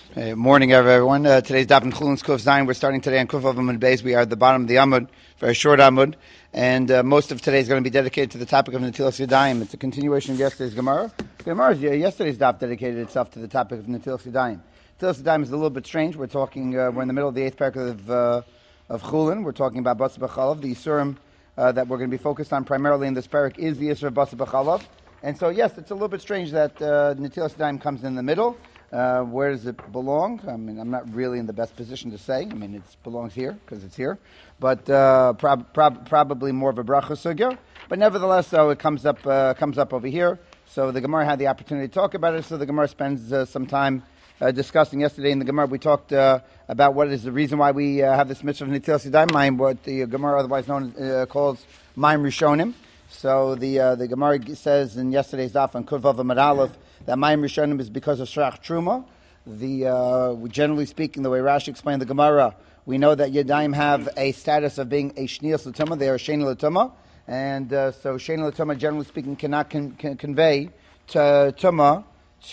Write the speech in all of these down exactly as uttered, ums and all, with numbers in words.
Hey, morning, everyone. Uh, today's Daf in Chulun's Kuf Zayin. We're starting today on Kuf of Amud Beis. We are at the bottom of the Amud, very short Amud, and uh, most of today is going to be dedicated to the topic of Netilas Yadayim. It's a continuation of yesterday's Gemara. Gemara, yesterday's Daf dedicated itself to the topic of Netilas Yadayim. Netilas Yadayim is a little bit strange. We're talking. Uh, we're in the middle of the eighth paragraph of uh, of Chulun. We're talking about Basa B'Chalav. The Yisurim uh, that we're going to be focused on primarily in this parak is the Yisur of Basa B'Chalav. And so, yes, it's a little bit strange that uh, Netilas Yadayim comes in the middle. Uh, where does it belong? I mean, I'm not really in the best position to say. I mean, it belongs here because it's here, but uh, prob- prob- probably more of a bracha sugya. But nevertheless, though, it comes up uh, comes up over here. So the Gemara had the opportunity to talk about it. So the Gemara spends uh, some time uh, discussing. Yesterday in the Gemara, we talked uh, about what is the reason why we uh, have this mitzvah of Netilas Yadayim, what the Gemara otherwise known uh, calls Mayim Rishonim. So the uh, the Gemara says in yesterday's daf on Kuf Vav Amud Aleph that Mayim Rishonim is because of Shrach Truma. The uh, generally speaking, the way Rashi explained the Gemara, we know that Yadayim have a status of being a Shnias L'Tumah. They are Sheni L'Tumah, and uh, so Sheni L'Tumah, generally speaking, cannot con- can convey to Tumah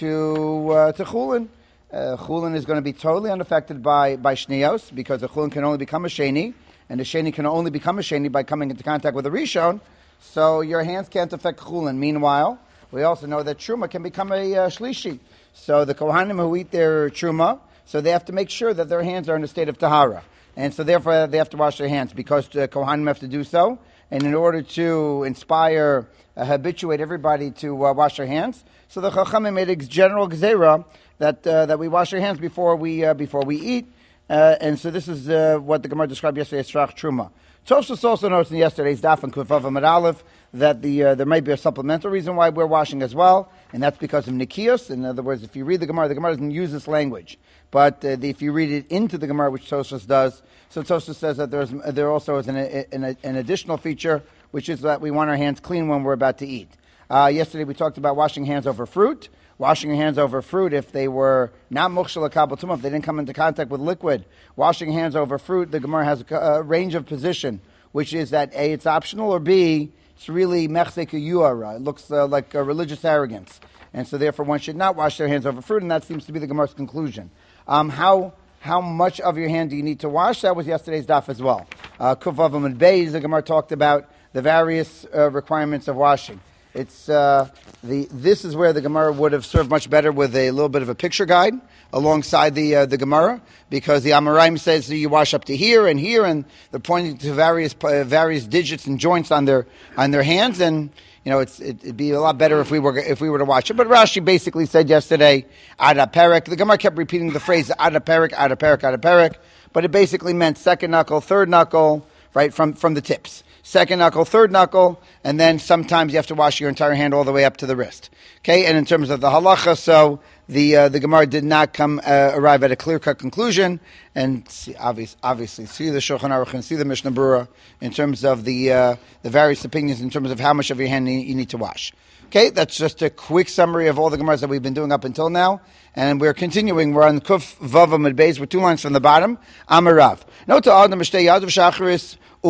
to uh, to Chulin. Uh, Chulin is going to be totally unaffected by by Shnios because a Chulin can only become a Sheni, and a Sheni can only become a Sheni by coming into contact with a Rishon. So your hands can't affect Chulin. Meanwhile, we also know that Truma can become a uh, Shlishi. So the Kohanim who eat their Truma, so they have to make sure that their hands are in a state of Tahara. And so therefore they have to wash their hands because the Kohanim have to do so. And in order to inspire, uh, habituate everybody to uh, wash their hands, so the Chachamim made a general gzeira that uh, that we wash our hands before we uh, before we eat. Uh, and so this is uh, what the Gemara described yesterday as Shrach Truma. Tosfos also noticed in yesterday's daf and Kuf Vav Amud Aleph that the uh, there may be a supplemental reason why we're washing as well, and that's because of Nikios. In other words, if you read the Gemara, the Gemara doesn't use this language, but uh, the, if you read it into the Gemara, which Tosfos does, so Tosfos says that there's there also is an, an, an additional feature, which is that we want our hands clean when we're about to eat. Uh, yesterday we talked about washing hands over fruit. Washing your hands over fruit if they were not mukshal kabel tumah, if they didn't come into contact with liquid. Washing hands over fruit, the Gemara has a, a range of position, which is that A, it's optional, or B, it's really mechzek yuara. It looks uh, like a religious arrogance. And so therefore one should not wash their hands over fruit, and that seems to be the Gemara's conclusion. Um, how how much of your hand do you need to wash? That was yesterday's daf as well. Uh, Kuf Vav Amud Beis, the Gemara talked about the various uh, requirements of washing. It's uh, the. This is where the Gemara would have served much better with a little bit of a picture guide alongside the uh, the Gemara, because the Amoraim says that you wash up to here and here, and they're pointing to various uh, various digits and joints on their on their hands, and you know it's it, it'd be a lot better if we were if we were to watch it. But Rashi basically said yesterday, Ada Perek. The Gemara kept repeating the phrase Ada Perek, Ada Perek, Ada Perek, but it basically meant second knuckle, third knuckle, right from from the tips. Second knuckle, third knuckle, and then sometimes you have to wash your entire hand all the way up to the wrist. Okay, and in terms of the halacha, so the uh, the Gemara did not come uh, arrive at a clear-cut conclusion, and see, obvious, obviously see the Shulchan Aruch and see the Mishnah Berurah in terms of the uh, the various opinions in terms of how much of your hand you need to wash. Okay, that's just a quick summary of all the Gemaras that we've been doing up until now, and we're continuing. We're on Kuf Vav Amud Beis. We're two lines from the bottom. Amarav. No to Adam Mishtei Yadav Shacharis. So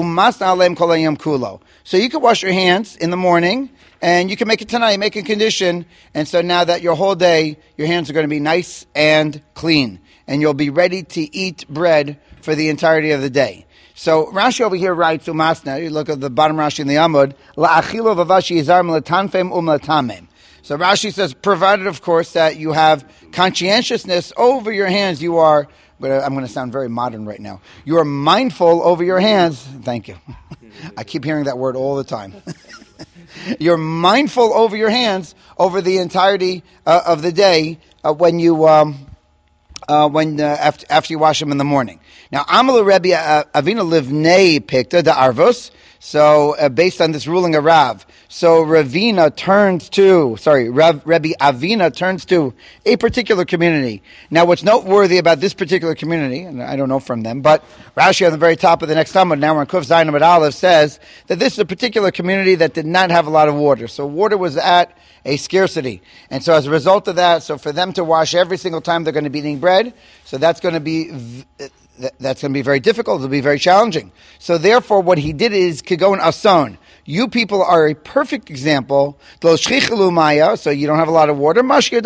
you can wash your hands in the morning, and you can make it tonight, make a condition, and so now that your whole day, your hands are going to be nice and clean, and you'll be ready to eat bread for the entirety of the day. So Rashi over here writes, Umasna, you look at the bottom Rashi in the Amud, La'achilo vavashi yizarm latanfem umlatamem. So Rashi says, provided, of course, that you have conscientiousness over your hands, you are, but I'm going to sound very modern right now, you are mindful over your hands. Thank you. I keep hearing that word all the time. You're mindful over your hands over the entirety uh, of the day uh, when you um, uh, when uh, after, after you wash them in the morning. Now, Amal Rebbe uh, Avina Livnei Pikta da Arvos. So, uh, based on this ruling of Rav, so Ravina turns to, sorry, Rav, Rebbe Avina turns to a particular community. Now, what's noteworthy about this particular community, and I don't know from them, but Rashi on the very top of the next Talmud, now we're in Kuf Zayin Amud Aleph, says that this is a particular community that did not have a lot of water. So water was at a scarcity. And so as a result of that, so for them to wash every single time they're going to be eating bread, so that's going to be... V- that's going to be very difficult. It'll be very challenging. So therefore, what he did is Kigon Ason. You people are a perfect example. So you don't have a lot of water.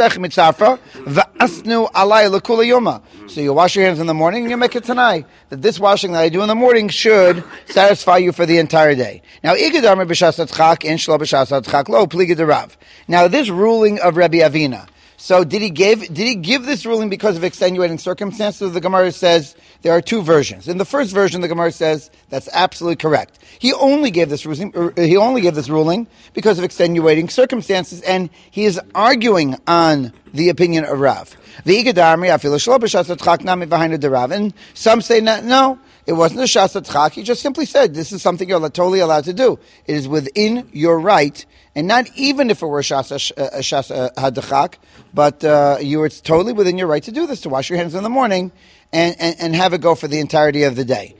So you wash your hands in the morning and you make it tonight. That this washing that I do in the morning should satisfy you for the entire day. Now, now this ruling of Rabbi Avina. So did he give did he give this ruling because of extenuating circumstances? The Gemara says there are two versions. In the first version, the Gemara says that's absolutely correct. He only gave this ruling. He only gave this ruling because of extenuating circumstances, and he is arguing on the opinion of Rav. And some say no. It wasn't a shas tzchak. He just simply said, this is something you're totally allowed to do. It is within your right, and not even if it were a shas hadachak, but uh, you were totally within your right to do this, to wash your hands in the morning and, and, and have it go for the entirety of the day.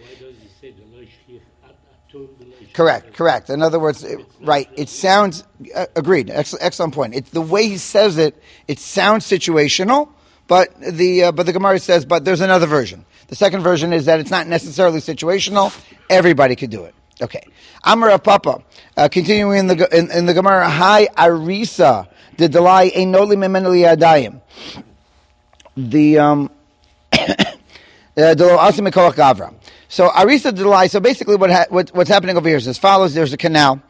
Correct, correct. In other words, it, right, it sounds, uh, agreed, excellent, excellent point. It's the way he says it, it sounds situational, but the uh, but the Gemara says, but there's another version. The second version is that it's not necessarily situational. Everybody could do it. Okay. Amar Papa, uh, continuing in the in, in the Gemara, Hi Arisa the Delay Einoli Memeneli Adayim. The um Gavra. So Arisa Delay. So basically, what, ha- what what's happening over here is as follows: there's a canal,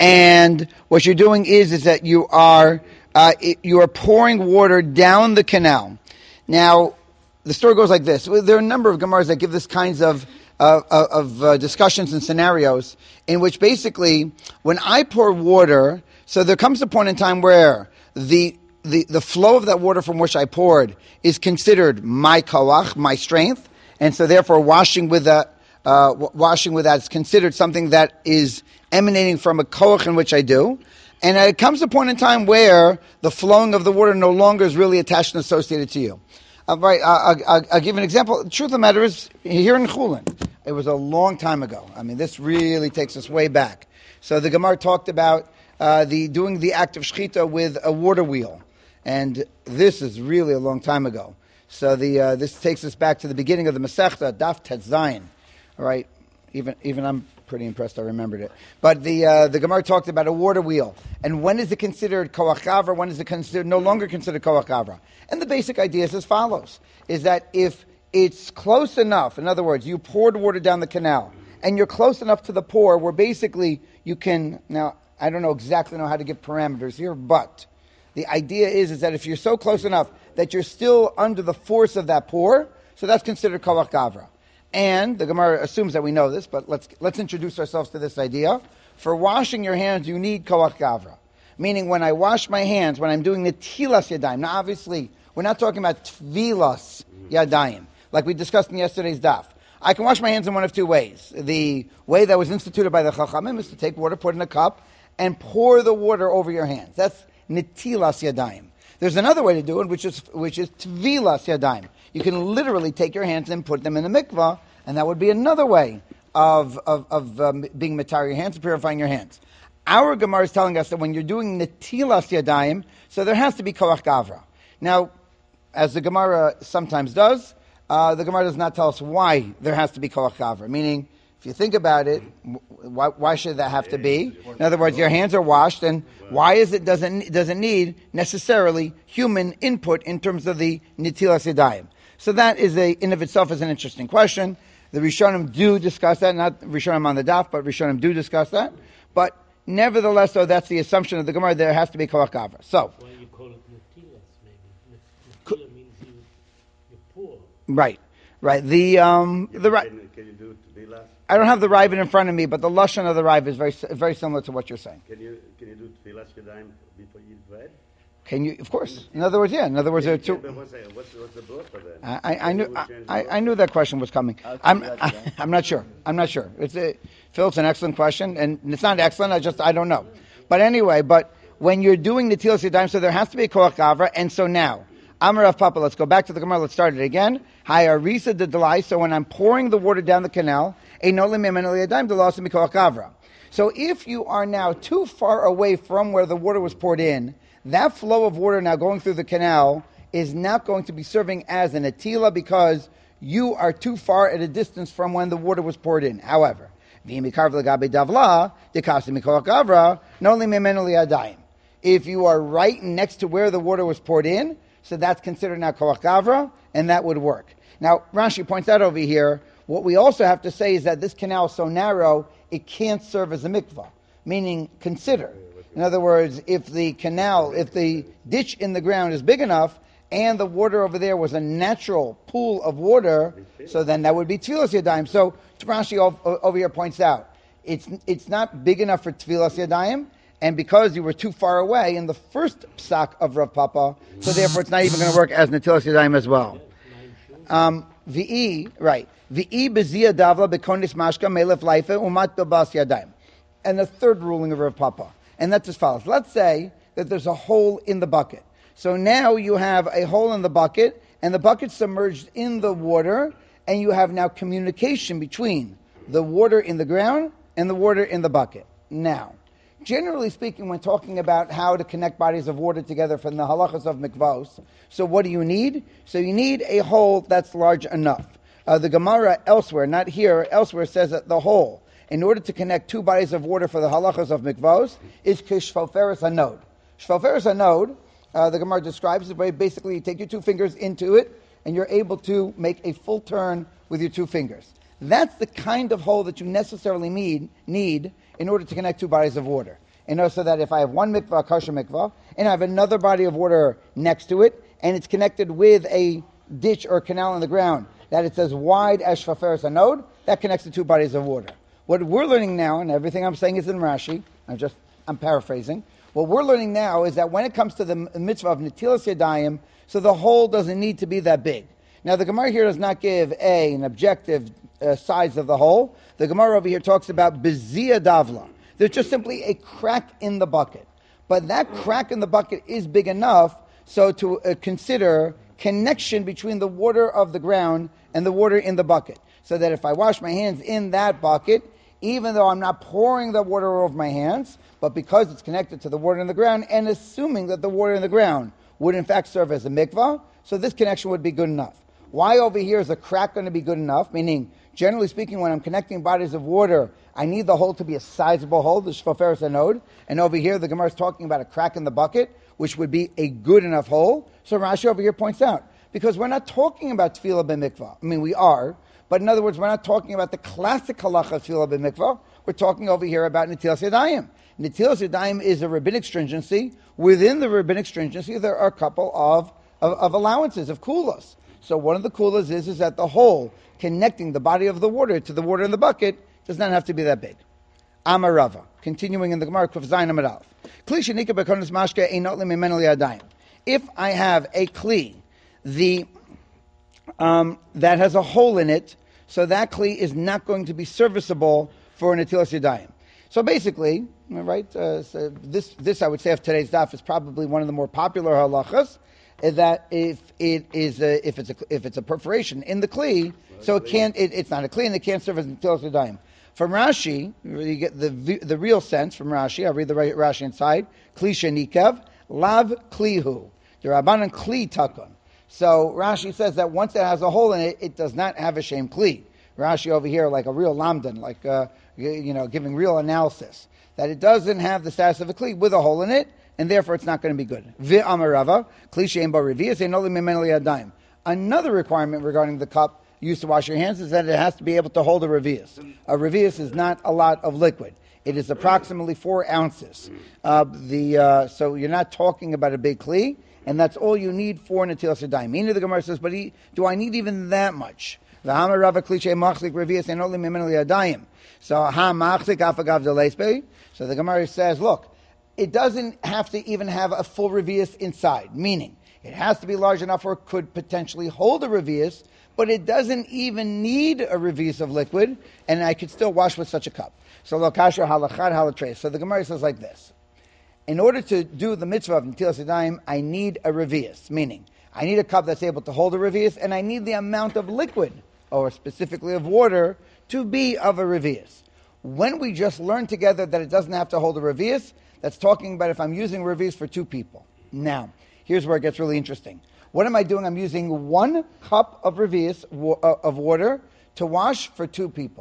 and what you're doing is is that you are uh, it, you are pouring water down the canal. Now, the story goes like this. There are a number of Gemaras that give this kinds of uh, of uh, discussions and scenarios in which basically, when I pour water, so there comes a point in time where the the, the flow of that water from which I poured is considered my kawach, my strength, and so therefore washing with that uh, washing with that is considered something that is emanating from a kawach in which I do. And it comes a point in time where the flowing of the water no longer is really attached and associated to you. Uh, right, uh, I'll, I'll give an example. The truth of the matter is, here in Chulin, it was a long time ago. I mean, this really takes us way back. So the Gemara talked about uh, the doing the act of shechita with a water wheel, and this is really a long time ago. So the uh, this takes us back to the beginning of the Masechta, Daf Tet Zayin. All right, even even I'm pretty impressed I remembered it. But the uh, the Gemara talked about a water wheel. And when is it considered koach gavra? When is it considered no longer considered koach gavra? And the basic idea is as follows, is that if it's close enough, in other words, you poured water down the canal, and you're close enough to the pour where basically you can, now, I don't know exactly know how to give parameters here, but the idea is, is that if you're so close enough that you're still under the force of that pour, so that's considered koach gavra. And the Gemara assumes that we know this, but let's let's introduce ourselves to this idea. For washing your hands, you need koach gavra. Meaning, when I wash my hands, when I'm doing the tilas yadayim. Now, obviously, we're not talking about tvilas yadayim, like we discussed in yesterday's daf. I can wash my hands in one of two ways. The way that was instituted by the Chachamim is to take water, put it in a cup, and pour the water over your hands. That's netilas yadayim. There's another way to do it, which is which is tvilas yadayim. You can literally take your hands and put them in the mikvah, and that would be another way of of, of um, being matar your hands, purifying your hands. Our Gemara is telling us that when you're doing netilas yadayim, so there has to be koach gavra. Now, as the Gemara sometimes does, uh, the Gemara does not tell us why there has to be koach gavra. Meaning, if you think about it, why, why should that have to be? In other words, your hands are washed, and why is it doesn't doesn't need necessarily human input in terms of the netilas yadayim? So that is a in of itself is an interesting question. The Rishonim do discuss that, not Rishonim on the daf, but Rishonim do discuss that. But nevertheless, though, that's the assumption of the Gemara. There has to be koach gavra. So, why you call it netilas? Maybe netila means you, you pour. Right, right. The um the right. Can, can you do tefillah? I don't have the Ravid in front of me, but the lashon of the Ravid is very very similar to what you're saying. Can you can you do tefillah yadayim before you eat bread? Can you? Of course. In other words, yeah. In other words, there are two. But what's, what's, what's the blood for that? I, I, I knew I, I knew that question was coming. I'm I, I'm not sure. I'm not sure. It's a, Phil, it's an excellent question, and it's not excellent. I just I don't know. But anyway, but when you're doing the netilas yadayim, so there has to be a koach gavra, and so now Amar of Papa. Let's go back to the Gemara. Let's start it again. Hi Arisa de Delay. So when I'm pouring the water down the canal, a no limit yadayim the loss of koach gavra. So if you are now too far away from where the water was poured in, that flow of water now going through the canal is not going to be serving as an atila because you are too far at a distance from when the water was poured in. However, If you are right next to where the water was poured in, so that's considered now koach gavra, and that would work. Now, Rashi points out over here, what we also have to say is that this canal is so narrow, it can't serve as a mikvah. Meaning, consider. In other words, if the canal, if the ditch in the ground is big enough, and the water over there was a natural pool of water, so then that would be tefillas yadayim. So Rashi over here points out, it's it's not big enough for tefillas yadayim, and because you were too far away in the first psak of Rav Papa, so therefore it's not even going to work as netilas yadayim as well. Um, V'i, right. V'i bezia davla bekonis mashka melef leife umat bebas yadayim. And the third ruling of Rav Papa. And that's as follows. Let's say that there's a hole in the bucket. So now you have a hole in the bucket, and the bucket's submerged in the water, and you have now communication between the water in the ground and the water in the bucket. Now, generally speaking, when talking about how to connect bodies of water together from the halachas of mikvos, so what do you need? So you need a hole that's large enough. Uh, the Gemara elsewhere, not here, elsewhere says that the hole, in order to connect two bodies of water for the halachas of mikvos, is kishfoferes hanod. Shfoferes hanod, uh, the Gemara describes it very basically, you take your two fingers into it, and you're able to make a full turn with your two fingers. That's the kind of hole that you necessarily need, need in order to connect two bodies of water. And also that if I have one mikvah, a kosher mikvah, and I have another body of water next to it, and it's connected with a ditch or canal in the ground, that it's as wide as shfaferes hanod, that connects the two bodies of water. What we're learning now, and everything I'm saying is in Rashi, I'm just, I'm paraphrasing, what we're learning now is that when it comes to the mitzvah of netilas yadayim, so the hole doesn't need to be that big. Now the Gemara here does not give a, an objective uh, size of the hole. The Gemara over here talks about bezia davla. There's just simply a crack in the bucket. But that crack in the bucket is big enough so to uh, consider connection between the water of the ground and the water in the bucket. So that if I wash my hands in that bucket, even though I'm not pouring the water over my hands, but because it's connected to the water in the ground, and assuming that the water in the ground would in fact serve as a mikvah, so this connection would be good enough. Why over here is a crack going to be good enough? Meaning, generally speaking, when I'm connecting bodies of water, I need the hole to be a sizable hole, the shfoferes hanod, and over here the Gemara is talking about a crack in the bucket, which would be a good enough hole. So Rashi over here points out, because we're not talking about tefillah b'mikvah. I mean, we are, but in other words, we're not talking about the classic halacha of tefillah b'mikvah. We're talking over here about netilas yadayim. Netilas yadayim is a rabbinic stringency. Within the rabbinic stringency, there are a couple of, of, of allowances, of kulas. So one of the kulas is, is that the hole connecting the body of the water to the water in the bucket does not have to be that big. Amarava, continuing in the Gemara, Kuf Zayin Amud Aleph. Kli shenika bekonos mashke einot limimenu liyadayim. If I have a kli, the um, that has a hole in it, so that kli is not going to be serviceable for netilas yadayim. So basically, right, uh, so this this I would say of today's daf is probably one of the more popular halachas. Is that if it is a, if it's a if it's a perforation in the kli, so it can't it, it's not a kli and it can't serve as netilas yadayim. From Rashi, you get the the real sense from Rashi. I'll read the Rashi inside. Kli shenikav lav klihu. The Rabbanan kli takon. So Rashi says that once it has a hole in it, it does not have a shem kli. Rashi over here, like a real lamdan, like uh, you know, giving real analysis, that it doesn't have the status of a kli with a hole in it, and therefore it's not going to be good. V'amarava kli she'en bo revius einoli mimenu liyadayim. Another requirement regarding the cup used to wash your hands is that it has to be able to hold a revius. A revius is not a lot of liquid. It is approximately four ounces. Uh, the uh, so you're not talking about a big kli, and that's all you need for netilas yadayim. Meaning the Gemara says, but he, do I need even that much? The Hamar Rava Kli machzik revius einoli mimenu liyadayim. So ha machzik afagav delespe. So the Gemara says, look, it doesn't have to even have a full revius inside. Meaning, it has to be large enough where it could potentially hold a revius, but it doesn't even need a revius of liquid, and I could still wash with such a cup. So lokasher halachad halatres. So the Gemara says like this: in order to do the mitzvah of netilas yadayim, I need a revius, meaning I need a cup that's able to hold a revius, and I need the amount of liquid, or specifically of water, to be of a revius. When we just learned together that it doesn't have to hold a revius, that's talking about if I'm using revius for two people. Now, here's where it gets really interesting. What am I doing? I'm using one cup of revius wa- uh, of water to wash for two people.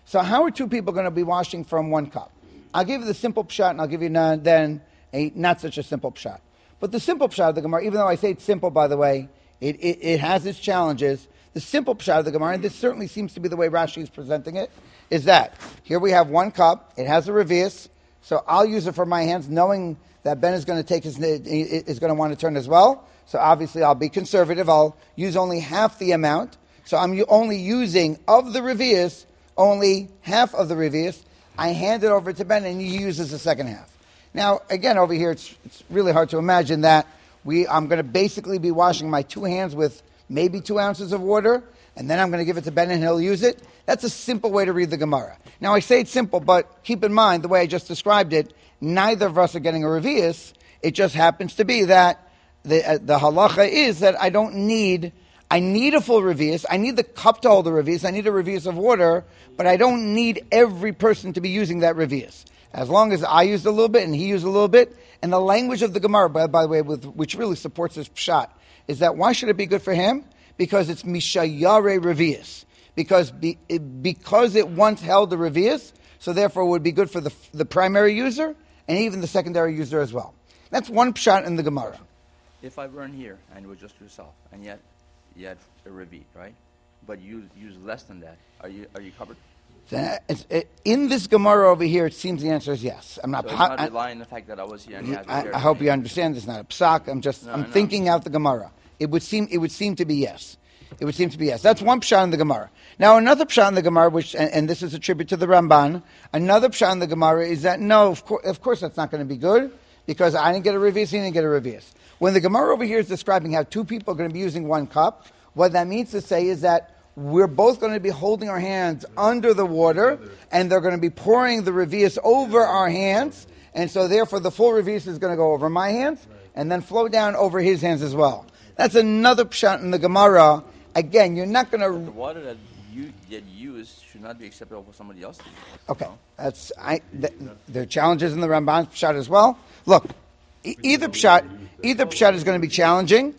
So how are two people going to be washing from one cup? I'll give you the simple pshat, and I'll give you na- then a not such a simple pshat. But the simple pshat of the Gemara, even though I say it's simple, by the way, it, it, it has its challenges. The simple pshat of the Gemara, and this certainly seems to be the way Rashi is presenting it, is that here we have one cup, it has a revius, so I'll use it for my hands, knowing that Ben is going to take his, is going to want to turn as well. So obviously I'll be conservative, I'll use only half the amount. So I'm only using, of the revius, only half of the revius. I hand it over to Ben and he uses the second half. Now, again, over here, it's, it's really hard to imagine that we. I'm going to basically be washing my two hands with maybe two ounces of water, and then I'm going to give it to Ben and he'll use it. That's a simple way to read the Gemara. Now, I say it's simple, but keep in mind, the way I just described it, neither of us are getting a revius. It just happens to be that the, uh, the halacha is that I don't need, I need a full revius. I need the cup to hold the revius. I need a revius of water, but I don't need every person to be using that revius. As long as I used a little bit and he used a little bit, and the language of the Gemara, by, by the way, with, which really supports this pshat, is that why should it be good for him? Because it's mishayare revius. Because be, it, because it once held the revius, so therefore it would be good for the the primary user and even the secondary user as well. That's one pshat in the Gemara. If I weren't here and it was just yourself, and yet you had a revi, right? But you use less than that, are you are you covered? So it's, it, in this Gemara over here, it seems the answer is yes. I'm not. So it's not I, relying on the fact that I was here and you had I, here. I hope you understand. This is not a psak. I'm just. No, I'm no. thinking out the Gemara. It would seem. It would seem to be yes. It would seem to be yes. That's one pshat in the Gemara. Now another pshat in the Gemara, which and, and this is a tribute to the Ramban. Another pshat in the Gemara is that no, of course, of course, that's not going to be good because I didn't get a revius. He didn't get a revius. When the Gemara over here is describing how two people are going to be using one cup, what that means to say is that we're both going to be holding our hands under the water, and they're going to be pouring the revius over our hands, and so therefore the full revius is going to go over my hands, and then flow down over his hands as well. That's another pshat in the Gemara. Again, you're not going The water that you get used should not be acceptable for somebody else to use. Okay, that's I. Th- there are challenges in the Ramban pshat as well. Look, e- either pshat, either pshat is going to be challenging.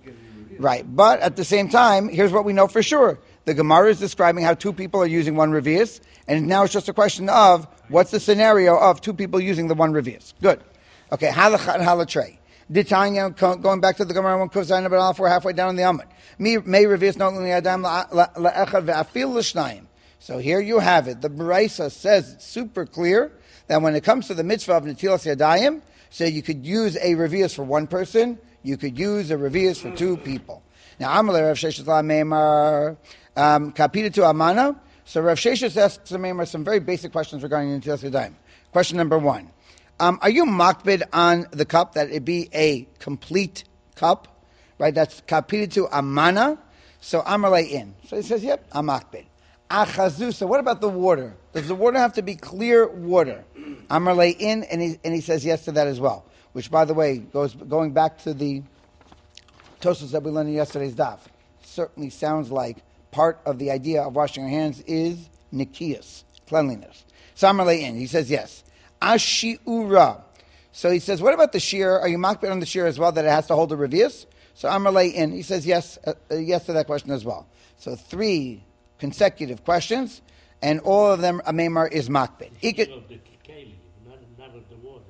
Right, but at the same time, here's what we know for sure. The Gemara is describing how two people are using one revius, and now it's just a question of what's the scenario of two people using the one revius. Good. Okay, halacha and halatrei. Ditanya, going back to the Gemara, one kufzayin about alf, we're halfway down in the Amud. May revius not only adam la'echad ve'afil l'shnayim. So here you have it. The Baraisa says it's super clear that when it comes to the mitzvah of netilas yadayim, so you could use a revius for one person, you could use a revius for two people. Now, Amalei Rav Sheshes la Meimar kapita to Amana. So Rav Sheshes asks the Meimar some very basic questions regarding netilas yadayim. Question number one: um, are you makbid on the cup that it be a complete cup? Right, that's kapita to Amana. So Amalei in. So he says, "Yep, I'm makbid." Achazu. So what about the water? Does the water have to be clear water? Amalei in, and he and he says yes to that as well. Which, by the way, goes going back to the Tosfos that we learned in yesterday's daf. Certainly sounds like part of the idea of washing our hands is nikiyas, cleanliness. Samarlei in, he says yes. Ashiura. So he says, what about the shear? Are you makbid on the shear as well, that it has to hold a revius? So Amarlei in, he says yes, uh, uh, yes to that question as well. So three consecutive questions, and all of them, a meimar is makbid. The shear of the keli, not, not of the water.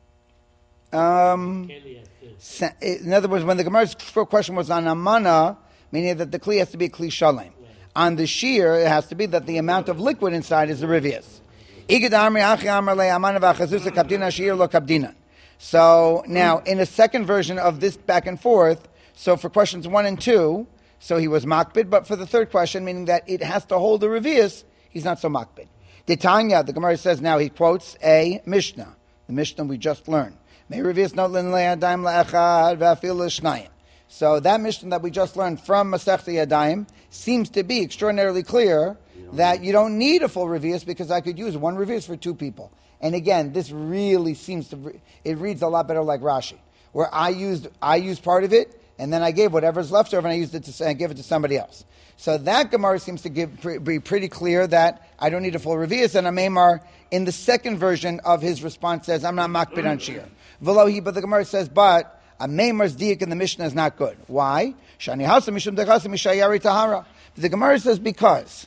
Um, Keli has to- in other words, when the Gemara's question was on amana, meaning that the kli has to be a kli shalem. On the shear, it has to be that the amount of liquid inside is the revius. So now, in a second version of this back and forth, so for questions one and two, so he was makbid, but for the third question, meaning that it has to hold the revius, he's not so makbid. Titania, the Gemara says now, he quotes a Mishnah, the Mishnah we just learned. So that Mishnah that we just learned from Masechta Yadayim seems to be extraordinarily clear that you don't need a full revius because I could use one revius for two people. And again, this really seems to, it reads a lot better like Rashi, where I used I used part of it, and then I gave whatever's left over and I used it to I give it to somebody else. So that Gemara seems to give, be pretty clear that I don't need a full revius, and a Meimar in the second version of his response says, I'm not makbid on shear. Velohi, but the Gemara says, but a Meimar's diak in the Mishnah is not good. Why? Shani hasa mishum dechasa mishayari tahara. The Gemara says because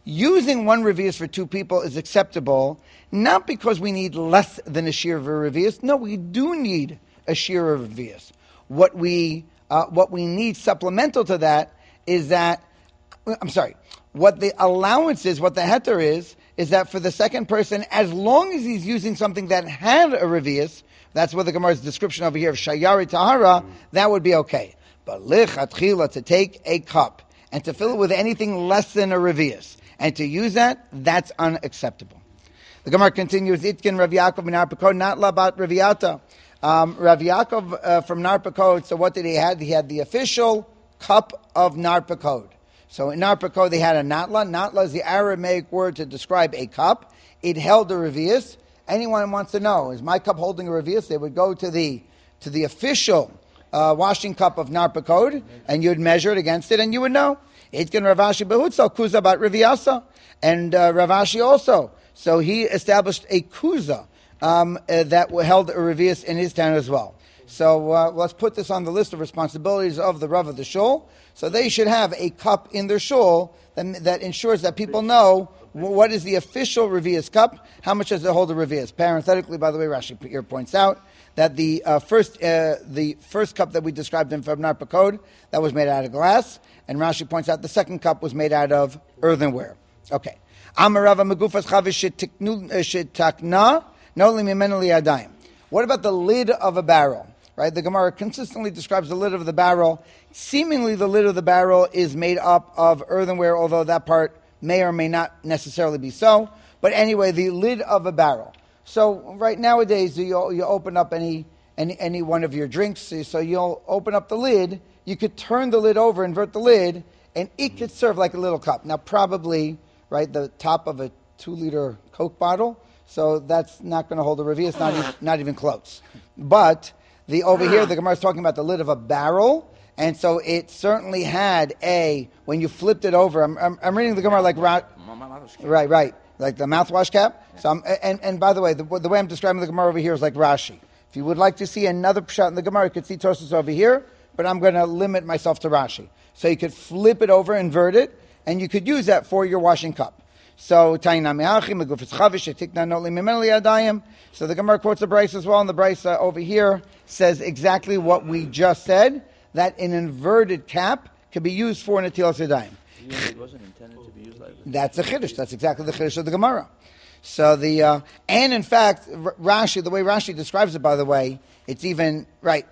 using one revius for two people is acceptable, not because we need less than a shear of a revius. No, we do need a shear of a revius. What we uh, what we need supplemental to that is that, I'm sorry, what the allowance is, what the heter is, is that for the second person, as long as he's using something that had a revius, that's what the Gemara's description over here of shayari tahara, that would be okay. But lichatchila, to take a cup and to fill it with anything less than a revius, and to use that, that's unacceptable. The Gemara continues, Itkin Rav Yaakov min Narpakod, not labat Raviata. Um, Rav Yaakov uh, from Narpakod, so what did he have? He had the official cup of Narpakod. So in Narpakod they had a natla. Natla is the Aramaic word to describe a cup. It held a revius. Anyone wants to know, is my cup holding a revius? They would go to the to the official uh, washing cup of Narpakod, and you'd measure it against it, and you would know. Itkin Ravashi Behutzal kuza about Raviasa, and uh, Ravashi also. So he established a kuza um, uh, that held a revius in his town as well. So uh, let's put this on the list of responsibilities of the Rav of the shul. So they should have a cup in their shul that, that ensures that people know w- what is the official revius cup, how much does it hold a revius. Parenthetically, by the way, Rashi here points out that the uh, first uh, the first cup that we described in Febnar Pakod, that was made out of glass, and Rashi points out the second cup was made out of earthenware. Okay. Amarava megufas chavish shetakna noli mimenu liyadayim. What about the lid of a barrel? Right, the Gemara consistently describes the lid of the barrel. Seemingly, the lid of the barrel is made up of earthenware, although that part may or may not necessarily be so. But anyway, the lid of a barrel. So, right nowadays, you you open up any any any one of your drinks. So you'll open up the lid. You could turn the lid over, invert the lid, and it could serve like a little cup. Now, probably, right, the top of a two-liter Coke bottle. So that's not going to hold a revius, not even, not even close. But the over here, the Gemara is talking about the lid of a barrel, and so it certainly had a, when you flipped it over, I'm, I'm, I'm reading the Gemara like, ra- right, right, like the mouthwash cap. So I'm, and, and by the way, the, the way I'm describing the Gemara over here is like Rashi. If you would like to see another pshat in the Gemara, you could see Tosfos over here, but I'm going to limit myself to Rashi. So you could flip it over, invert it, and you could use that for your washing cup. So So the Gemara quotes the Bryce as well, and the Bryce uh, over here says exactly what we just said, that an inverted cap can be used for Netilas Yadayim. It wasn't intended to be used like this. That's a Chiddush. That's exactly the Chiddush of the Gemara. So the, uh, and in fact, R- Rashi, the way Rashi describes it, by the way, it's even, right.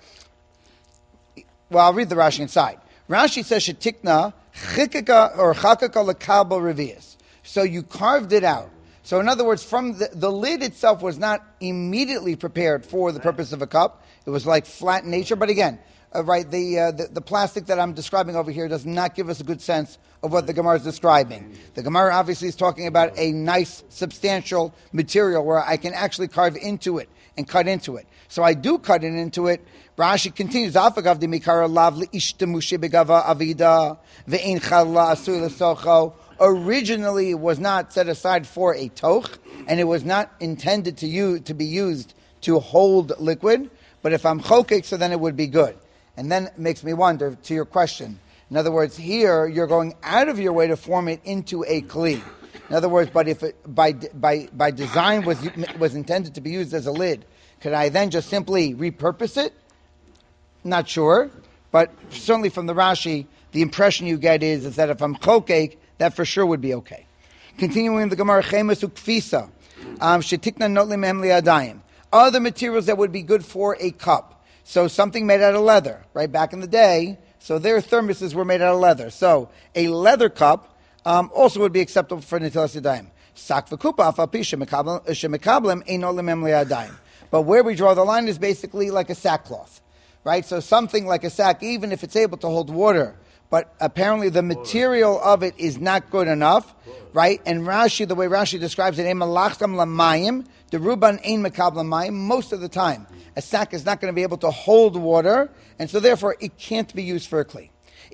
Well, I'll read the Rashi inside. Rashi says, Shetikna chikaka or chakaka lekabel revius. So you carved it out. So in other words, from the, the lid itself was not immediately prepared for the purpose of a cup. It was like flat in nature. But again, uh, right, the, uh, the the plastic that I'm describing over here does not give us a good sense of what the Gemara is describing. The Gemara obviously is talking about a nice, substantial material where I can actually carve into it and cut into it. So I do cut it into it. Rashi continues, Afagav de mikara lav li'ishtemushi begava avida ve'in chala asur l'socho. Originally, it was not set aside for a toch, and it was not intended to use, to be used to hold liquid. But if I'm chokek, so then it would be good. And then it makes me wonder, to your question. In other words, here you're going out of your way to form it into a kli. In other words, but if it by by by design was was intended to be used as a lid, could I then just simply repurpose it? Not sure, but certainly from the Rashi, the impression you get is, is that if I'm chokek, that for sure would be okay. Continuing the Gemara, Chemes ukfisa, shetikna not limehem liadayim. Other materials that would be good for a cup. So something made out of leather, right? Back in the day, so their thermoses were made out of leather. So a leather cup um, also would be acceptable for netilas yadayim. Sak v'kupa afapi shemekablem eino limehem liadayim. But where we draw the line is basically like a sackcloth, right? So something like a sack, even if it's able to hold water, but apparently the material of it is not good enough, right? And Rashi, the way Rashi describes it, the ruban ein mekabel mayim. Most of the time, a sack is not going to be able to hold water, and so therefore it can't be used for a kli.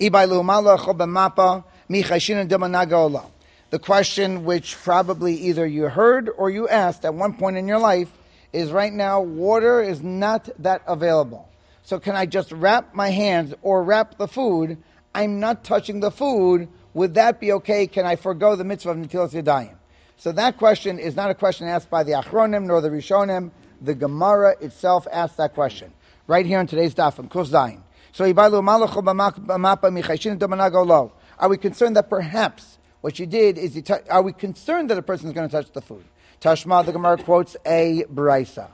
The question which probably either you heard or you asked at one point in your life is, right now water is not that available. So can I just wrap my hands or wrap the food? I'm not touching the food. would that be okay? Can I forego the mitzvah of Netilas Yadayim? So that question is not a question asked by the Achronim nor the Rishonim. The Gemara itself asked that question. Right here in today's daf, in Kuf Zayin. So, are we concerned that perhaps what you did is, you t- are we concerned that a person is going to touch the food? Tashma, the Gemara quotes a Braisa.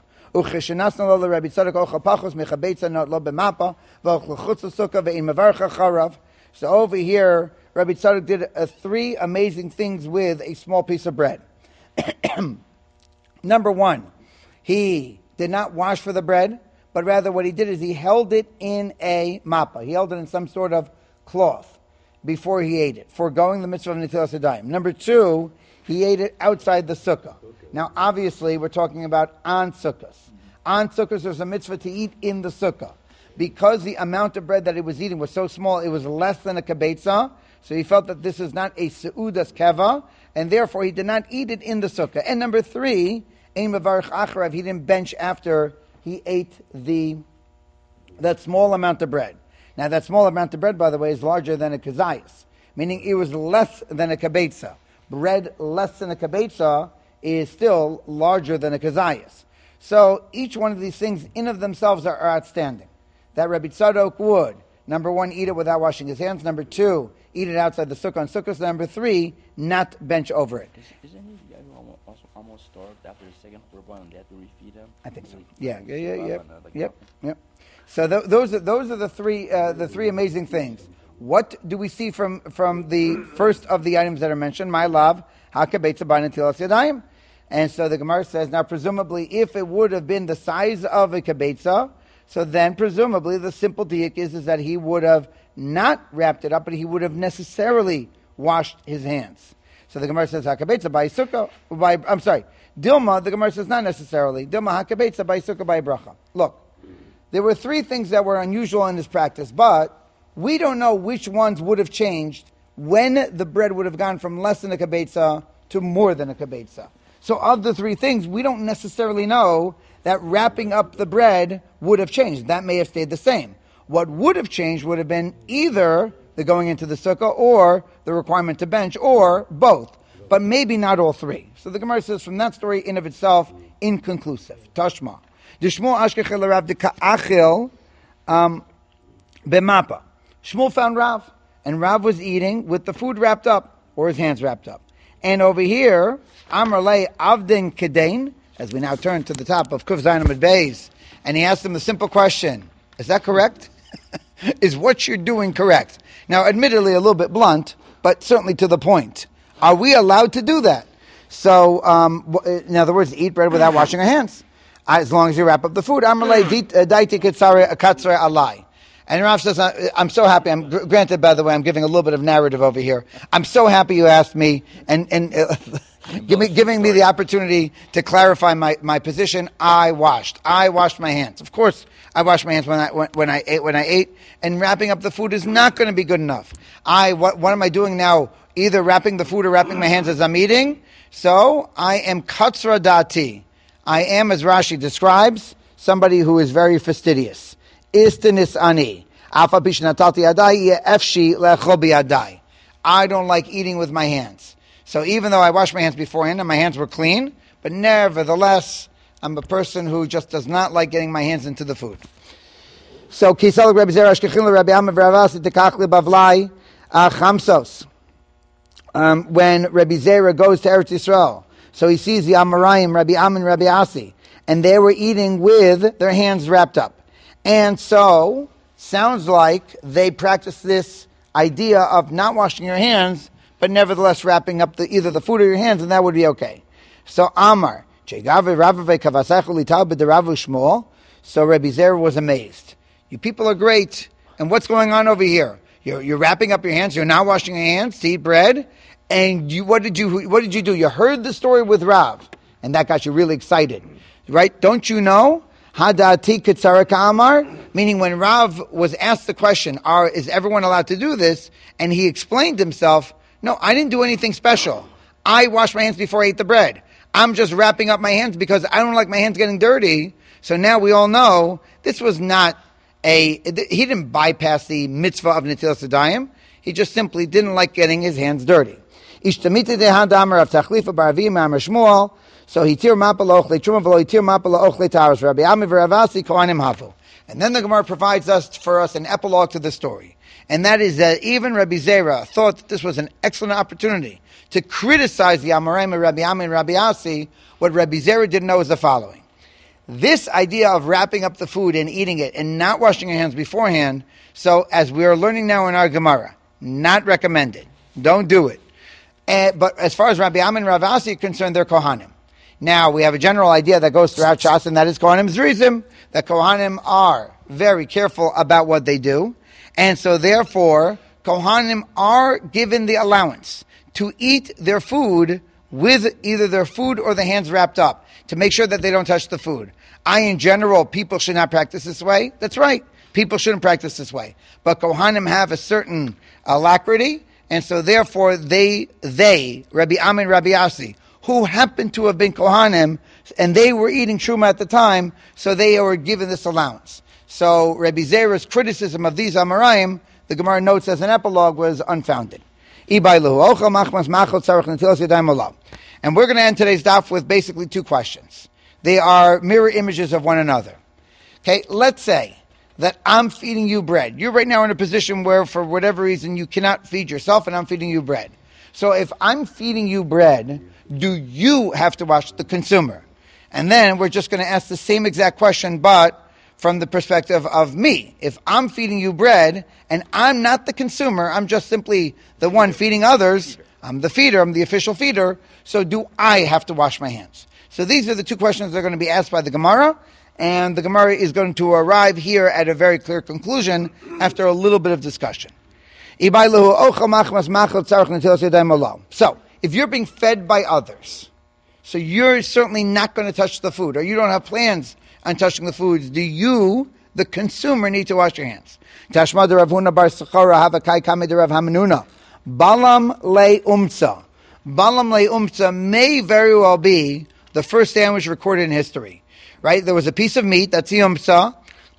So over here, Rabbi Tzadok did uh, three amazing things with a small piece of bread. Number one, he did not wash for the bread, but rather what he did is he held it in a mappa. He held it in some sort of cloth before he ate it, foregoing the mitzvah of Netilas Yadayim. Number two, he ate it outside the sukkah. Now, obviously, we're talking about on sukkahs. On sukkahs, there's a mitzvah to eat in the sukkah. Because the amount of bread that he was eating was so small, it was less than a kibetza, so he felt that this is not a seudas keva, and therefore he did not eat it in the sukkah. And number three, ein mevarich acharav, he didn't bench after he ate the that small amount of bread. Now, that small amount of bread, by the way, is larger than a kazayas, meaning it was less than a kibetza. Bread less than a kibetza is still larger than a kazayas. So each one of these things in of themselves are, are outstanding. That Rabbi Tzadok would, number one, eat it without washing his hands. Number two, eat it outside the sukkah on sukkahs. Number three, not bench over it. Isn't he the guy who almost, also almost starved after the second Qurban and they had to refeed him? I think so. Like, Yeah, yeah, yeah, yeah. uh, like Yep, yep. So th- those are those are the three uh, the three amazing things. What do we see from from the first of the items that are mentioned? My love, hakabetza by netilas yadayim. And so the Gemara says, now presumably if it would have been the size of a kibetza, so then presumably the simple diak is, is that he would have not wrapped it up, but he would have necessarily washed his hands. So the Gemara says, hakabetza by sukkah, by, I'm sorry, Dilma, the Gemara says not necessarily. Dilma hakabetza by sukkah by bracha. Look, there were three things that were unusual in this practice, but we don't know which ones would have changed when the bread would have gone from less than a kibetza to more than a kibetza. So of the three things, we don't necessarily know that wrapping up the bread would have changed. That may have stayed the same. What would have changed would have been either the going into the sukkah or the requirement to bench, or both, but maybe not all three. So the Gemara says from that story in of itself, inconclusive. Tashma. Shmuel ashkechel Rav de ka'achil b'mapa. Shmuel found Rav, and Rav was eating with the food wrapped up, or his hands wrapped up. And over here, Amar lei avdin kedain, as we now turn to the top of Kuf Zayin Amud Beis, and he asked him the simple question, is that correct? Is what you're doing correct? Now, admittedly, a little bit blunt, but certainly to the point. Are we allowed to do that? So, um, in other words, eat bread without washing our hands, as long as you wrap up the food. Amar lei daiti katzare alai. And Rav says, I'm so happy. I'm granted, by the way, I'm giving a little bit of narrative over here. I'm so happy you asked me and and uh, give me, giving me the opportunity to clarify my, my position. I washed. I washed my hands. Of course, I washed my hands when I when, when I ate. When I ate, and wrapping up the food is not going to be good enough. I what what am I doing now? Either wrapping the food or wrapping my hands as I'm eating. So I am katzra dati. I am, as Rashi describes, somebody who is very fastidious. Istinis ani. I don't like eating with my hands. So even though I washed my hands beforehand and my hands were clean, but nevertheless, I'm a person who just does not like getting my hands into the food. So Kisalik Rabbi Zera Ashkechil Rabbi Amma V'Ravasi Tekachli Bavlai Chamsos. When Rabbi Zera goes to Eretz Yisrael, so he sees the Amoraim, Rabbi Amma and Rabbi Asi, and they were eating with their hands wrapped up. And so, sounds like they practice this idea of not washing your hands, but nevertheless wrapping up the, either the food or your hands, and that would be okay. So Amar, so Rabbi Zer was amazed. You people are great, and what's going on over here? You're, you're wrapping up your hands, you're not washing your hands to eat bread, and you, what did you what did you do? You heard the story with Rav, and that got you really excited, right? Don't you know? Hadati Kitzaraka Amar, meaning when Rav was asked the question, are, is everyone allowed to do this? And he explained himself, no, I didn't do anything special. I washed my hands before I ate the bread. I'm just wrapping up my hands because I don't like my hands getting dirty. So now we all know this was not a, he didn't bypass the mitzvah of Netilas Yadayim. He just simply didn't like getting his hands dirty. Ishtamiti dehadam Rav Tachlifa bar Avi Amar Shmuel. So he tir mapalo ochle truma v'lo tir mapalo ochle taras. Rabbi Ami v'Ravasi kohanim hafu. And then the Gemara provides us for us an epilogue to the story. And that is that even Rabbi Zera thought that this was an excellent opportunity to criticize the Amoraim of Rabbi Ami and Rabbi Asi. What Rabbi Zera didn't know is the following. This idea of wrapping up the food and eating it and not washing your hands beforehand, so as we are learning now in our Gemara, not recommended. Don't do it. Uh, but as far as Rabbi Ami and Rabbi Asi are concerned, they're Kohanim. Now, we have a general idea that goes throughout Shas, and that is Kohanim Zrizim, that Kohanim are very careful about what they do. And so therefore, Kohanim are given the allowance to eat their food with either their food or the hands wrapped up, to make sure that they don't touch the food. I, in general, people should not practice this way. That's right. People shouldn't practice this way. But Kohanim have a certain alacrity, and so therefore they, they, Rabbi Ami and Rabbi Asi, who happened to have been Kohanim, and they were eating Truma at the time, so they were given this allowance. So Rabbi Zera's criticism of these Amoraim, the Gemara notes as an epilogue, was unfounded. And we're going to end today's daf with basically two questions. They are mirror images of one another. Okay, let's say that I'm feeding you bread. You're right now in a position where, for whatever reason, you cannot feed yourself, and I'm feeding you bread. So if I'm feeding you bread, do you have to wash the consumer? And then we're just going to ask the same exact question, but from the perspective of me. If I'm feeding you bread, and I'm not the consumer, I'm just simply the one feeding others, I'm the feeder, I'm the official feeder, so do I have to wash my hands? So these are the two questions that are going to be asked by the Gemara, and the Gemara is going to arrive here at a very clear conclusion after a little bit of discussion. So, if you're being fed by others, so you're certainly not going to touch the food, or you don't have plans on touching the foods, do you, the consumer, need to wash your hands? Tashma de Rav Huna bar Sechora havakai kame de Rav Hamanuna. Balam le umtza. Balam le umtza may very well be the first sandwich recorded in history. Right? There was a piece of meat, that's the umtza.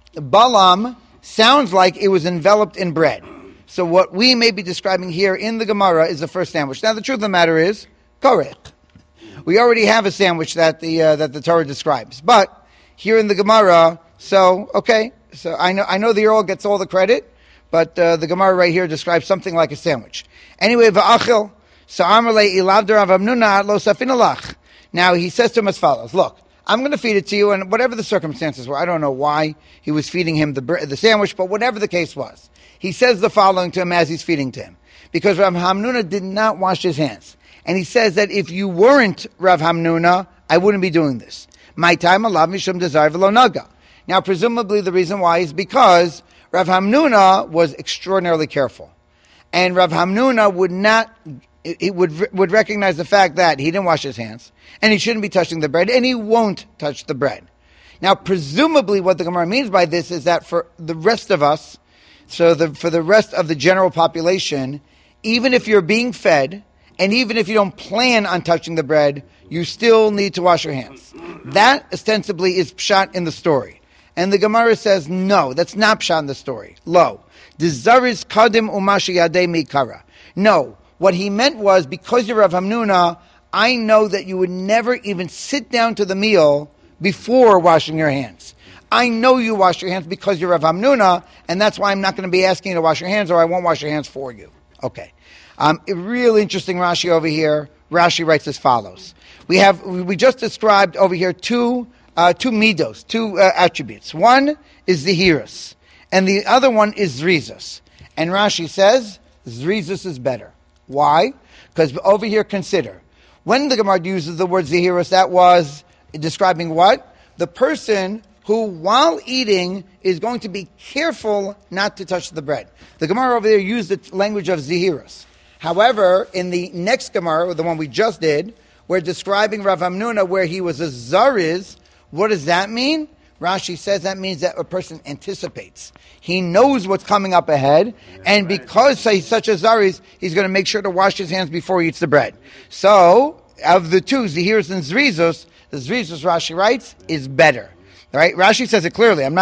Balam sounds like it was enveloped in bread. So what we may be describing here in the Gemara is the first sandwich. Now the truth of the matter is, correct. We already have a sandwich that the uh, that the Torah describes. But here in the Gemara, so, okay, so I know I know the Earl gets all the credit, but uh, the Gemara right here describes something like a sandwich. Anyway, va'achil, so Amarle ilavder Rav Hamnuna lo safinalach. Now he says to him as follows, look, I'm going to feed it to you, and whatever the circumstances were, I don't know why he was feeding him the the sandwich, but whatever the case was, he says the following to him as he's feeding to him. Because Rav Hamnuna did not wash his hands. And he says that if you weren't Rav Hamnuna, I wouldn't be doing this. My time alav mishum desire v'lo naga. Now, presumably the reason why is because Rav Hamnuna was extraordinarily careful. And Rav Hamnuna would not, he would would recognize the fact that he didn't wash his hands, and he shouldn't be touching the bread, and he won't touch the bread. Now, presumably what the Gemara means by this is that for the rest of us, so the, for the rest of the general population, even if you're being fed, and even if you don't plan on touching the bread, you still need to wash your hands. That ostensibly is pshat in the story. And the Gemara says, no, that's not pshat in the story. Lo. Dizariz kadim umashi yadei mikara. No. What he meant was, because you're Rav Hamnuna, I know that you would never even sit down to the meal before washing your hands. I know you wash your hands because you're Rav Hamnuna, and that's why I'm not going to be asking you to wash your hands, or I won't wash your hands for you. Okay. Um, a really interesting Rashi over here. Rashi writes as follows. We have, we just described over here two, uh, two midos, two uh, attributes. One is Zehirus, and the other one is Zrizus. And Rashi says, Zrizus is better. Why? Because over here, consider. When the Gemara uses the word Zehirus, that was describing what? The person who, while eating, is going to be careful not to touch the bread. The Gemara over there used the language of Zehirus. However, in the next Gemara, the one we just did, we're describing Rav Hamnuna where he was a zariz. What does that mean? Rashi says that means that a person anticipates. He knows what's coming up ahead, and because he's such a zariz, he's going to make sure to wash his hands before he eats the bread. So, of the two, Zehirs and Zrizus, the Zrizus, Rashi writes, is better. Right? Rashi says it clearly. I'm not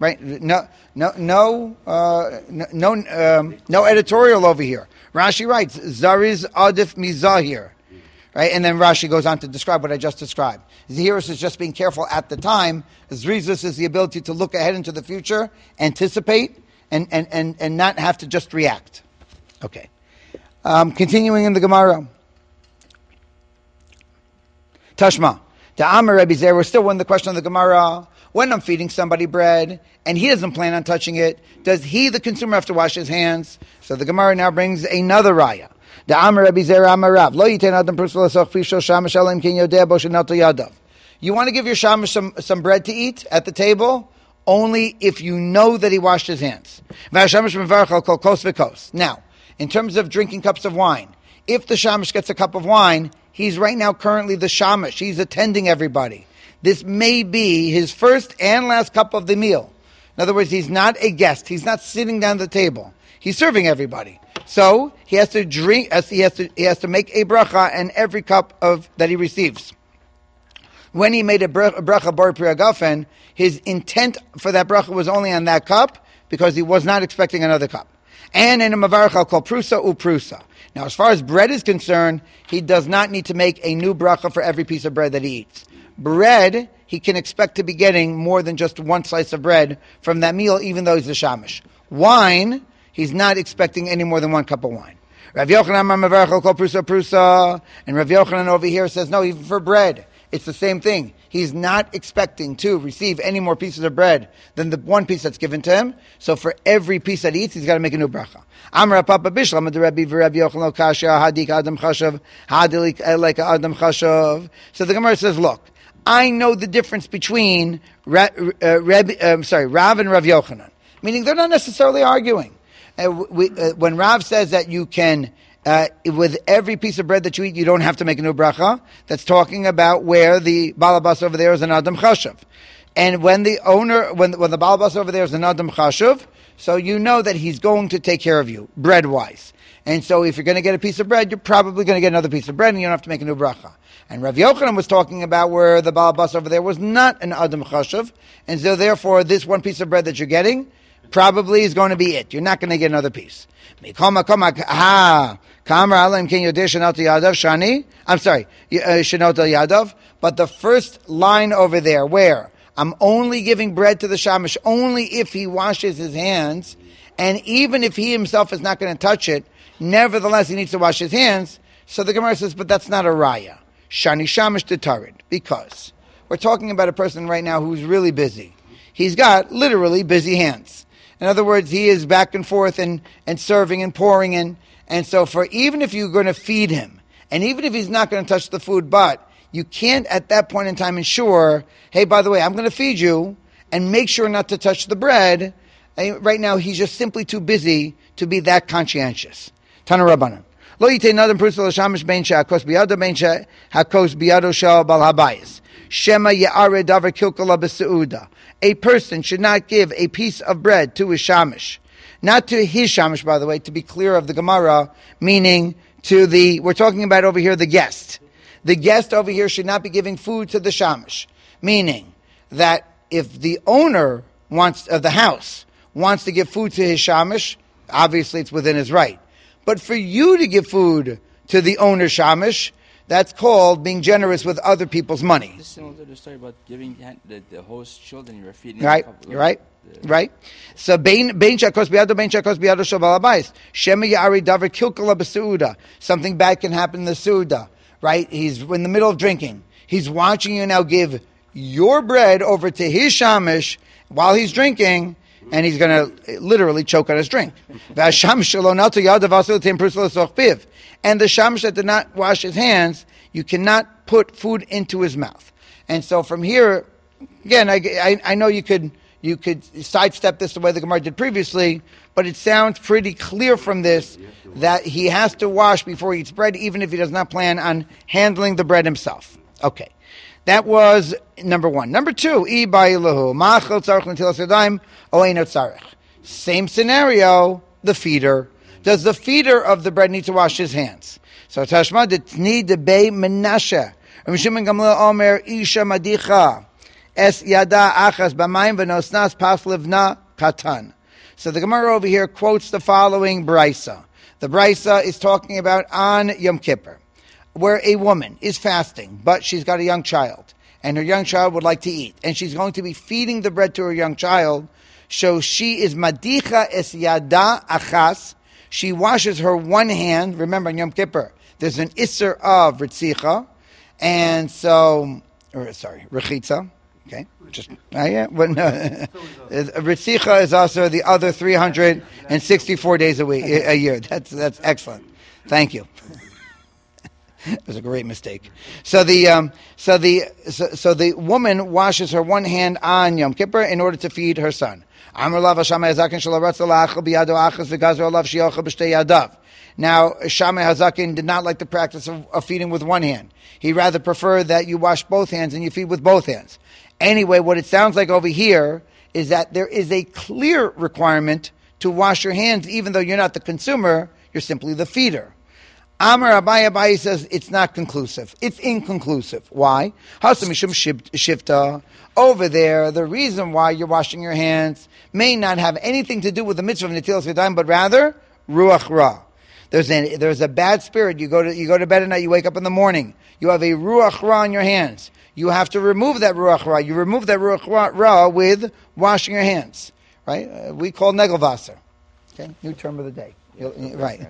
right? No, no, no, uh, no, no, um, no editorial over here. Rashi writes, Zariz Adif Mizahir. Right? And then Rashi goes on to describe what I just described. Zahirus is just being careful at the time. Zrizus is the ability to look ahead into the future, anticipate, and, and, and, and not have to just react. Okay. Um, continuing in the Gemara. Tashma. Ta'amar Rebbe Zer, we're still on the question of the Gemara. When I'm feeding somebody bread, and he doesn't plan on touching it, does he, the consumer, have to wash his hands? So the Gemara now brings another raya. The Amar Rebbe Zer Amar Rav Lo Yiten Adam Persula Soch Fisho Shamash Elam Kin Yodeh Bo Shenato Yadav. You want to give your shamash some, some bread to eat at the table only if you know that he washed his hands. V'Hashamash Mevarach Al Kol Kos V'Kos. Now, in terms of drinking cups of wine, if the shamash gets a cup of wine, he's right now currently the shamash. He's attending everybody. This may be his first and last cup of the meal. In other words, he's not a guest. He's not sitting down at the table. He's serving everybody. So he has to drink. He has to. He has to make a bracha in every cup of that he receives. When he made a bracha bar priagafen, his intent for that bracha was only on that cup because he was not expecting another cup. And in a mavarach I'll call prusa u prusa. Now, as far as bread is concerned, he does not need to make a new bracha for every piece of bread that he eats. Bread, he can expect to be getting more than just one slice of bread from that meal, even though he's a shamash. Wine, he's not expecting any more than one cup of wine. Rav Yochanan Mavarach Kol Prusa Prusa, and Rav Yochanan over here says, no, even for bread, it's the same thing. He's not expecting to receive any more pieces of bread than the one piece that's given to him. So for every piece that he eats, he's got to make a new bracha. Amar Papa Bishlam the Rabbi Rav Yochanan Kasha Hadik Adam Chashav Hadilik like Adam Chashav. So the Gemara says, look, I know the difference between Ra, uh, Reb, um, sorry, Rav and Rav Yochanan, meaning they're not necessarily arguing. Uh, we, uh, when Rav says that you can, uh, with every piece of bread that you eat, you don't have to make a new bracha, that's talking about where the balabas over there is an Adam Chashav. And when the owner, when, when the balabas over there is an Adam Chashav, so you know that he's going to take care of you, bread-wise. And so if you're going to get a piece of bread, you're probably going to get another piece of bread, and you don't have to make a new bracha. And Rav Yochanan was talking about where the balabas over there was not an Adam Chashav, and so therefore this one piece of bread that you're getting probably is going to be it. You're not going to get another piece. I'm sorry, Shenot Yadav. But the first line over there, where I'm only giving bread to the shamash only if he washes his hands, and even if he himself is not going to touch it, nevertheless he needs to wash his hands. So the Gemara says, but that's not a raya. Shani shamash detarid, because we're talking about a person right now who's really busy. He's got literally busy hands. In other words, he is back and forth and, and serving and pouring in. And so for even if you're going to feed him, and even if he's not going to touch the food, but you can't at that point in time ensure, hey, by the way, I'm going to feed you, and make sure not to touch the bread. Right now, he's just simply too busy to be that conscientious. Tana Rabbanan. Lo yitei nadam prusa l'shamish ben she'akos biyado ben she'akos biyado shel bal habayis. Shema ye'are davar kilkala b'seuda. A person should not give a piece of bread to his shamish. Not to his shamish, by the way, to be clear of the Gemara, meaning to the, we're talking about over here the guest. The guest over here should not be giving food to the shamish. Meaning that if the owner wants of the house wants to give food to his shamish, obviously it's within his right. But for you to give food to the owner's shamish, that's called being generous with other people's money. This is similar to the story about giving the, the host children you were feeding. Right, right, the, right. So, bein bein shakos biado bein shakos biado shel balabais. Shema ya'ari davar kilkala b'seuda. Something bad can happen in the seuda. Right? He's in the middle of drinking. He's watching you now give your bread over to his shamish while he's drinking, and he's going to literally choke on his drink. And the shamish that did not wash his hands, you cannot put food into his mouth. And so from here, again, I, I, I know you could you could sidestep this the way the Gemara did previously, but it sounds pretty clear from this that he has to wash before he eats bread, even if he does not plan on handling the bread himself. Okay. That was number one. Number two, same scenario, the feeder. Does the feeder of the bread need to wash his hands? So Tashma Tni Debei Menashe. Omer Isha Madicha. Es yada achas b'mayim v'nosnas pas livna katan. So the Gemara over here quotes the following brisa. The brisa is talking about on Yom Kippur, where a woman is fasting, but she's got a young child, and her young child would like to eat, and she's going to be feeding the bread to her young child. So she is madicha es yada achas. She washes her one hand. Remember, on Yom Kippur, there's an isser of ritzicha, and so, or sorry, rechitza. Okay, just uh, yeah. But no, ritzicha is also the other three hundred sixty-four days a week, a year. That's that's excellent. Thank you. It was a great mistake. So the um, so the so, so the woman washes her one hand on Yom Kippur in order to feed her son. Now, Shammai Hazakin did not like the practice of, of feeding with one hand. He rather preferred that you wash both hands and you feed with both hands. Anyway, what it sounds like over here is that there is a clear requirement to wash your hands, even though you're not the consumer, you're simply the feeder. Amar Abaye Abaye says it's not conclusive. It's inconclusive. Why? Hasamishum shifta. Over there, the reason why you're washing your hands may not have anything to do with the mitzvah of Netilas Yadayim, but rather ruach ra. There's a there's a bad spirit. You go to you go to bed at night. You wake up in the morning. You have a ruach ra in your hands. You have to remove that ruach ra. You remove that ruach ra with washing your hands. Right? Uh, we call negelvasser. Okay, new term of the day. You'll, right.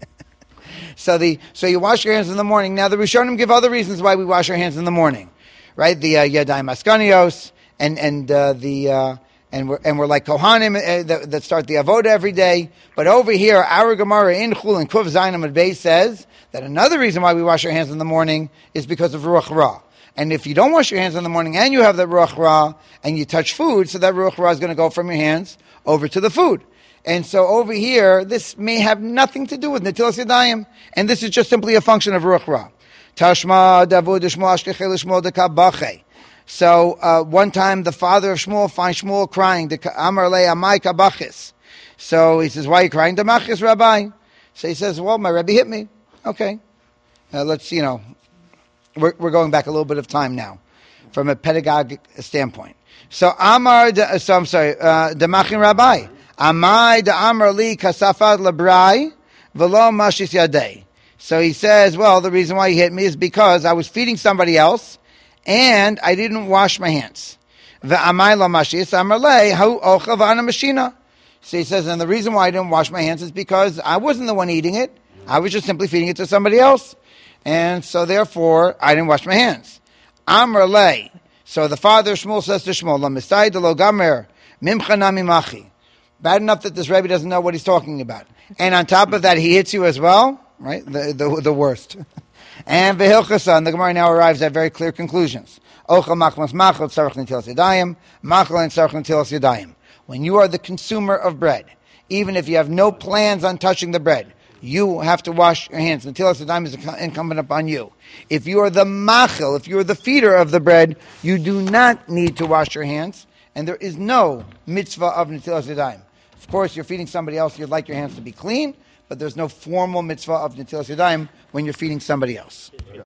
So the so you wash your hands in the morning. Now the Rishonim give other reasons why we wash our hands in the morning, right? The uh, Yadayim Askanios and and uh, the uh, and we're and we're like Kohanim uh, that, that start the avoda every day. But over here, our Gemara in Chul and Kuv Zayin Amud Beis says that another reason why we wash our hands in the morning is because of Ruach Ra. And if you don't wash your hands in the morning and you have that Ruach Ra and you touch food, so that Ruach Ra is going to go from your hands over to the food. And so over here, this may have nothing to do with Netilas Yadayim, and this is just simply a function of Ruach Ra. Tashma Davud Shmuel Ashkechel Shmuel Dekabache. So uh, one time the father of Shmuel finds Shmuel crying. Amar le Amai Kabachis. So he says, "Why are you crying?" Damachis, Rabbi. So he says, "Well, my Rebbe hit me." Okay, uh, let's you know, we're we're going back a little bit of time now, from a pedagogic standpoint. So Amar, so I'm sorry, uh, Damachim Rabbi. Amai da Amar li kasafad labrai v'lo mashis yadei. So he says, well, the reason why he hit me is because I was feeding somebody else and I didn't wash my hands. V'amai lo mashis Amar le hu ocha v'ana mashina. So he says, and the reason why I didn't wash my hands is because I wasn't the one eating it. I was just simply feeding it to somebody else. And so therefore, I didn't wash my hands. Amar le. So the father Shmuel says to Shmuel, la misai de lo gamer mimcha nami machi. Bad enough that this Rebbe doesn't know what he's talking about. And on top of that, he hits you as well, right? The the, the worst. And Vehilchasa, the Gemara now arrives at very clear conclusions. Ochel machmas machel tzarech netilas yadayim, machel and tzarech netilas yadayim. When you are the consumer of bread, even if you have no plans on touching the bread, you have to wash your hands. Netilas yadayim is incumbent upon you. If you are the machel, if you are the feeder of the bread, you do not need to wash your hands. And there is no mitzvah of netilas yadayim. Of course, you're feeding somebody else, you'd like your hands to be clean, but there's no formal mitzvah of netilas yadayim when you're feeding somebody else.